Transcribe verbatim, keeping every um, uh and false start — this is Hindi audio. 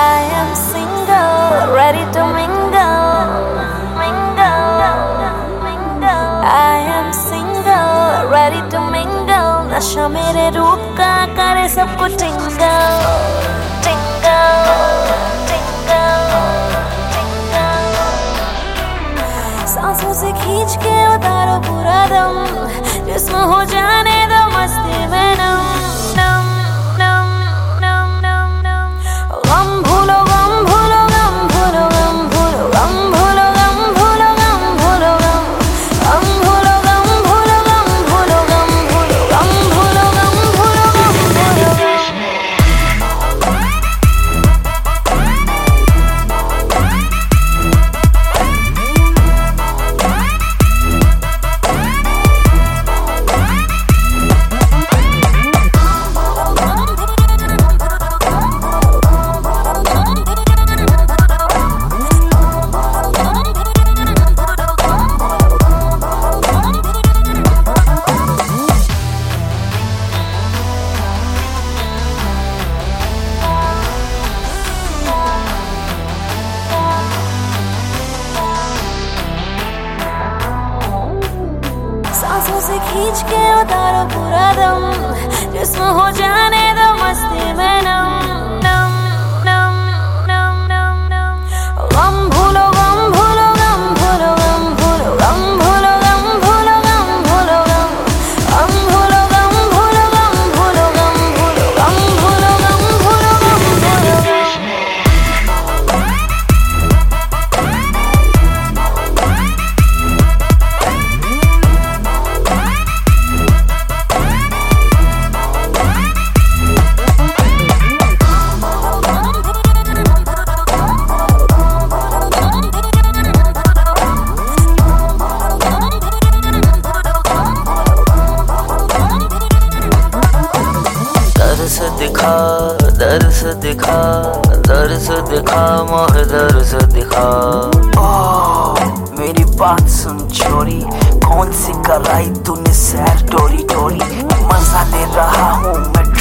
I am single, ready to mingle, mingle, mingle. I am single, ready to mingle. नशा मेरे रूप का करे सबको टिंगल, टिंगल, टिंगल, टिंगल। सांसों से खींच के उतारो पूरा दम, जिस्म हो जाने दो मस्ती में नम, नम, नम, नम, नम, नम। गम भूलो, गम भूलो, गम भूलो, गम भूलो, गम भूलो, गम भूलो, गम भूलो, गम गम भूलो, गम भूलो, गम भूलो, गम भूलो, गम भूलो, गम भूलो, गम भूलो। सांसों से खींच के उतारो पूरा दम, जिस्म हो जाने दो मस्ती में नम, नम, नम, नम, नम, नम। गम भूलो, गम भूलो, गम भूलो, गम भूलो, गम भूलो, गम भूलो, गम भूलो, गम गम भूलो, गम भूलो, गम भूलो, गम भूलो, गम भूलो, गम भूलो, गम भूलो। दर्स दिखा, दर्स दिखा, दर्स दिखा, मोह दर्स दिखा। ओह मेरी बात सुन छोरी, कौन सी कराई तूने सैर टोरी टोरी। मजा ले रहा हूँ मैं